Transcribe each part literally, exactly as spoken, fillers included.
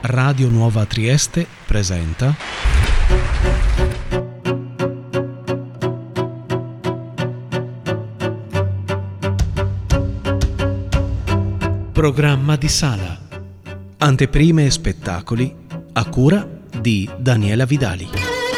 Radio Nuova Trieste presenta Programma di sala. Anteprime e spettacoli a cura di Daniela Vidali.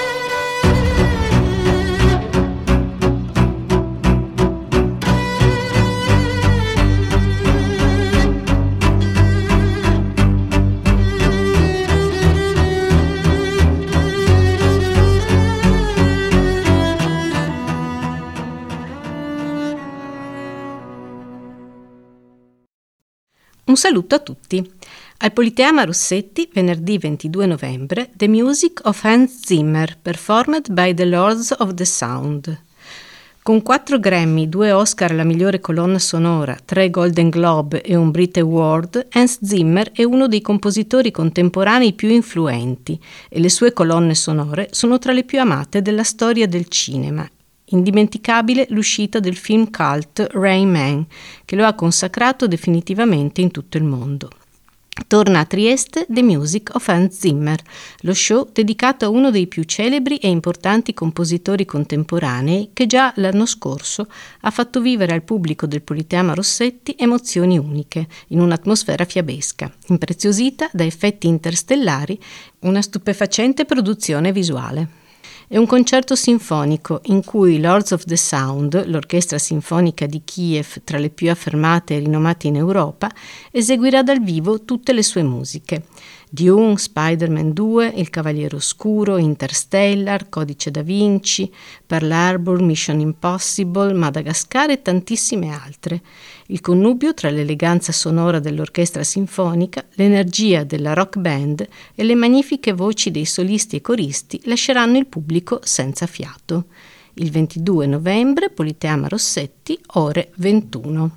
Un saluto a tutti. Al Politeama Rossetti, venerdì ventidue novembre, The Music of Hans Zimmer, performed by the Lords of the Sound. Con quattro Grammy, due Oscar alla migliore colonna sonora, tre Golden Globe e un Brit Award, Hans Zimmer è uno dei compositori contemporanei più influenti e le sue colonne sonore sono tra le più amate della storia del cinema. Indimenticabile l'uscita del film cult Rain Man, che lo ha consacrato definitivamente in tutto il mondo. Torna a Trieste The Music of Hans Zimmer, lo show dedicato a uno dei più celebri e importanti compositori contemporanei che già l'anno scorso ha fatto vivere al pubblico del Politeama Rossetti emozioni uniche, in un'atmosfera fiabesca, impreziosita da effetti interstellari, una stupefacente produzione visuale. È un concerto sinfonico in cui Lords of the Sound, l'orchestra sinfonica di Kiev tra le più affermate e rinomate in Europa, eseguirà dal vivo tutte le sue musiche. Dune, Spider-Man due, Il Cavaliere Oscuro, Interstellar, Codice da Vinci, Pearl Harbor, Mission Impossible, Madagascar e tantissime altre. Il connubio tra l'eleganza sonora dell'orchestra sinfonica, l'energia della rock band e le magnifiche voci dei solisti e coristi lasceranno il pubblico senza fiato. Il ventidue novembre, Politeama Rossetti, ore ventuno.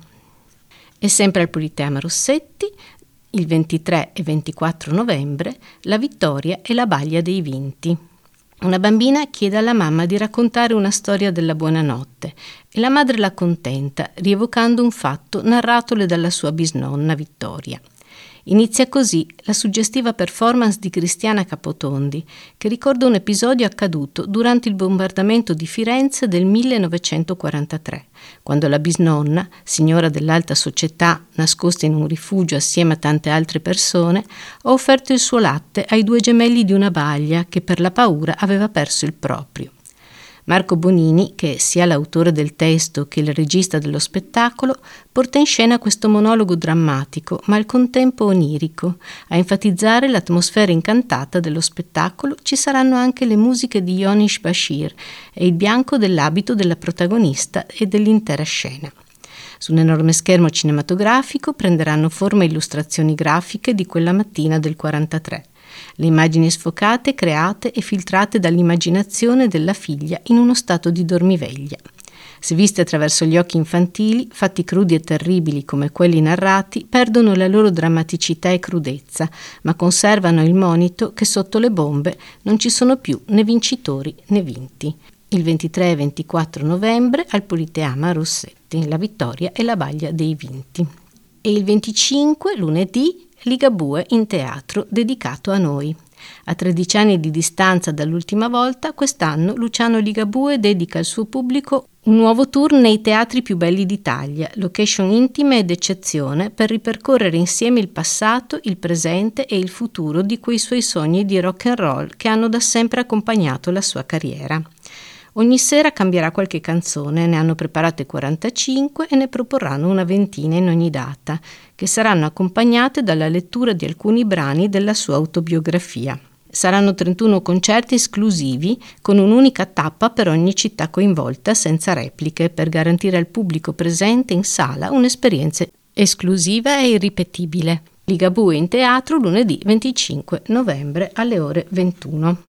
E sempre al Politeama Rossetti, il ventitré e ventiquattro novembre, La vittoria e la baglia dei vinti. Una bambina chiede alla mamma di raccontare una storia della buonanotte e la madre l'accontenta, rievocando un fatto narratole dalla sua bisnonna Vittoria. Inizia così la suggestiva performance di Cristiana Capotondi, che ricorda un episodio accaduto durante il bombardamento di Firenze del millenovecentoquarantatré, quando la bisnonna, signora dell'alta società nascosta in un rifugio assieme a tante altre persone, ha offerto il suo latte ai due gemelli di una baglia che per la paura aveva perso il proprio. Marco Bonini, che è sia l'autore del testo che il regista dello spettacolo, porta in scena questo monologo drammatico, ma al contempo onirico. A enfatizzare l'atmosfera incantata dello spettacolo ci saranno anche le musiche di Yonish Bashir e il bianco dell'abito della protagonista e dell'intera scena. Su un enorme schermo cinematografico prenderanno forma illustrazioni grafiche di quella mattina del quarantatré. Le immagini sfocate, create e filtrate dall'immaginazione della figlia in uno stato di dormiveglia. Se viste attraverso gli occhi infantili, fatti crudi e terribili come quelli narrati, perdono la loro drammaticità e crudezza, ma conservano il monito che sotto le bombe non ci sono più né vincitori né vinti. Il ventitré e ventiquattro novembre al Politeama Rossetti, La vittoria e la baglia dei vinti. E il venticinque, lunedì, Ligabue in teatro, dedicato a noi. A tredici anni di distanza dall'ultima volta, quest'anno Luciano Ligabue dedica al suo pubblico un nuovo tour nei teatri più belli d'Italia, location intime ed eccezione, per ripercorrere insieme il passato, il presente e il futuro di quei suoi sogni di rock and roll che hanno da sempre accompagnato la sua carriera. Ogni sera cambierà qualche canzone, ne hanno preparate quarantacinque e ne proporranno una ventina in ogni data, che saranno accompagnate dalla lettura di alcuni brani della sua autobiografia. Saranno trentuno concerti esclusivi, con un'unica tappa per ogni città coinvolta, senza repliche, per garantire al pubblico presente in sala un'esperienza esclusiva e irripetibile. Ligabue in teatro lunedì venticinque novembre alle ore ventuno.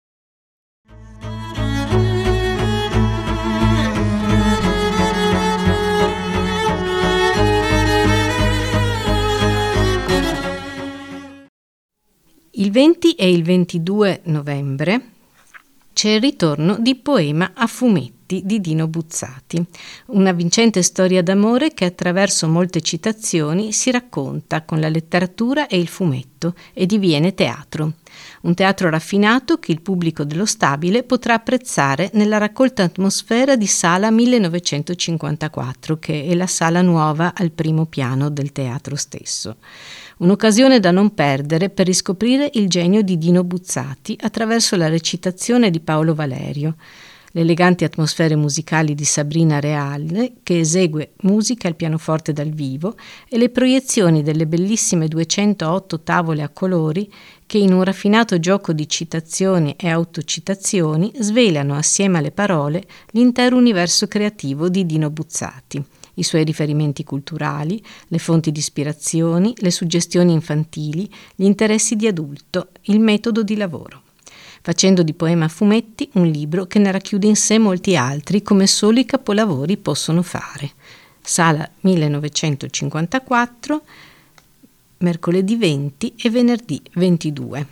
Il venti e il ventidue novembre c'è il ritorno di Poema a fumetti. fumetti di Dino Buzzati, una vincente storia d'amore che attraverso molte citazioni si racconta con la letteratura e il fumetto e diviene teatro. Un teatro raffinato che il pubblico dello Stabile potrà apprezzare nella raccolta Atmosfera di Sala millenovecentocinquantaquattro, che è la sala nuova al primo piano del teatro stesso. Un'occasione da non perdere per riscoprire il genio di Dino Buzzati attraverso la recitazione di Paolo Valerio, le eleganti atmosfere musicali di Sabrina Reale, che esegue musica al pianoforte dal vivo, e le proiezioni delle bellissime duecentootto tavole a colori che in un raffinato gioco di citazioni e autocitazioni svelano assieme alle parole l'intero universo creativo di Dino Buzzati, i suoi riferimenti culturali, le fonti di ispirazioni, le suggestioni infantili, gli interessi di adulto, il metodo di lavoro, facendo di Poema a fumetti un libro che ne racchiude in sé molti altri come solo i capolavori possono fare. Sala millenovecentocinquantaquattro, mercoledì venti e venerdì ventidue.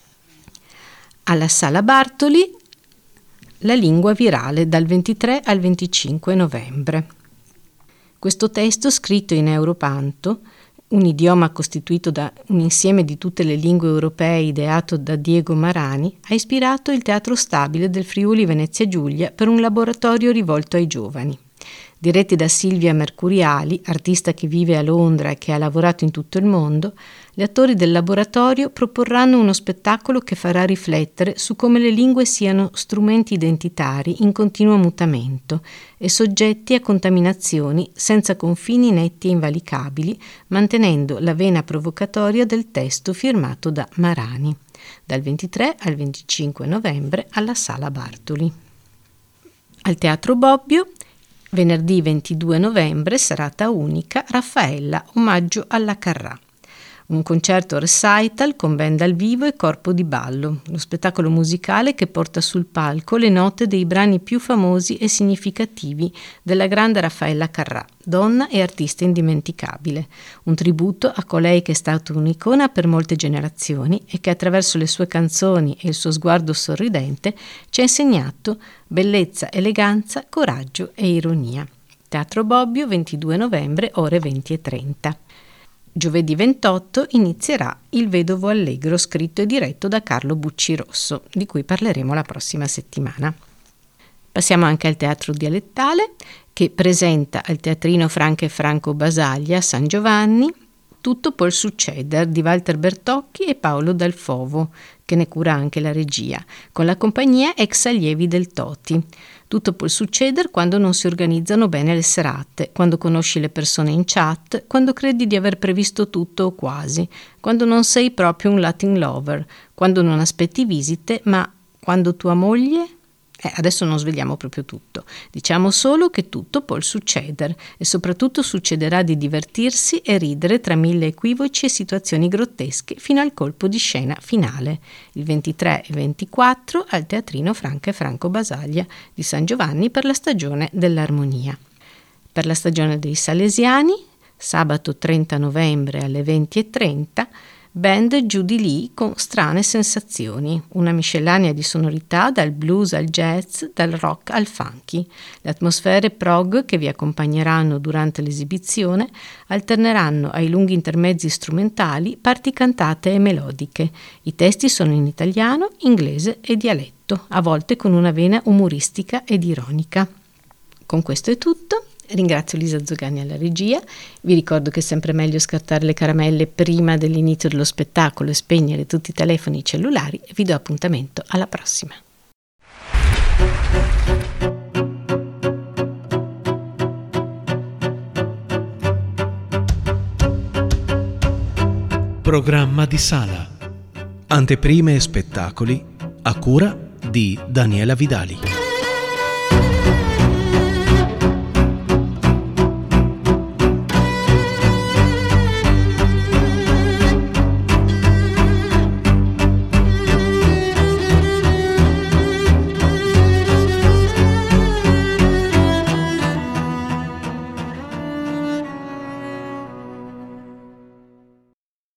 Alla Sala Bartoli, La lingua virale dal ventitré al venticinque novembre. Questo testo, scritto in Europanto, un idioma costituito da un insieme di tutte le lingue europee ideato da Diego Marani, ha ispirato il Teatro Stabile del Friuli Venezia Giulia per un laboratorio rivolto ai giovani. Diretti da Silvia Mercuriali, artista che vive a Londra e che ha lavorato in tutto il mondo, gli attori del laboratorio proporranno uno spettacolo che farà riflettere su come le lingue siano strumenti identitari in continuo mutamento e soggetti a contaminazioni senza confini netti e invalicabili, mantenendo la vena provocatoria del testo firmato da Marani, dal ventitré al venticinque novembre alla Sala Bartoli. Al Teatro Bobbio, venerdì ventidue novembre, serata unica, Raffaella, omaggio alla Carrà. Un concerto recital con band dal vivo e corpo di ballo, lo spettacolo musicale che porta sul palco le note dei brani più famosi e significativi della grande Raffaella Carrà, donna e artista indimenticabile, un tributo a colei che è stata un'icona per molte generazioni e che attraverso le sue canzoni e il suo sguardo sorridente ci ha insegnato bellezza, eleganza, coraggio e ironia. Teatro Bobbio, ventidue novembre, ore venti e trenta. Giovedì ventotto inizierà Il Vedovo Allegro, scritto e diretto da Carlo Buccirosso, di cui parleremo la prossima settimana. Passiamo anche al Teatro Dialettale, che presenta al Teatrino Franca e Franco Basaglia a San Giovanni Tutto può succedere di Walter Bertocchi e Paolo Dal Fovo, che ne cura anche la regia, con la compagnia ex allievi del Toti. Tutto può succedere quando non si organizzano bene le serate, quando conosci le persone in chat, quando credi di aver previsto tutto o quasi, quando non sei proprio un Latin lover, quando non aspetti visite, ma quando tua moglie... Eh, adesso non svegliamo proprio tutto, diciamo solo che tutto può succedere e soprattutto succederà di divertirsi e ridere tra mille equivoci e situazioni grottesche fino al colpo di scena finale, il ventitré e ventiquattro al Teatrino Franca e Franco Basaglia di San Giovanni per la stagione dell'armonia. Per la stagione dei Salesiani, sabato trenta novembre alle venti e trenta, band giù di lì con Strane sensazioni, una miscellanea di sonorità dal blues al jazz, dal rock al funky. Le atmosfere prog che vi accompagneranno durante l'esibizione alterneranno ai lunghi intermezzi strumentali parti cantate e melodiche. I testi sono in italiano, inglese e dialetto, a volte con una vena umoristica ed ironica. Con questo è tutto. Ringrazio Lisa Zogani alla regia, vi ricordo che è sempre meglio scartare le caramelle prima dell'inizio dello spettacolo e spegnere tutti i telefoni cellulari e vi do appuntamento alla prossima. Programma di sala. Anteprime e spettacoli a cura di Daniela Vidali.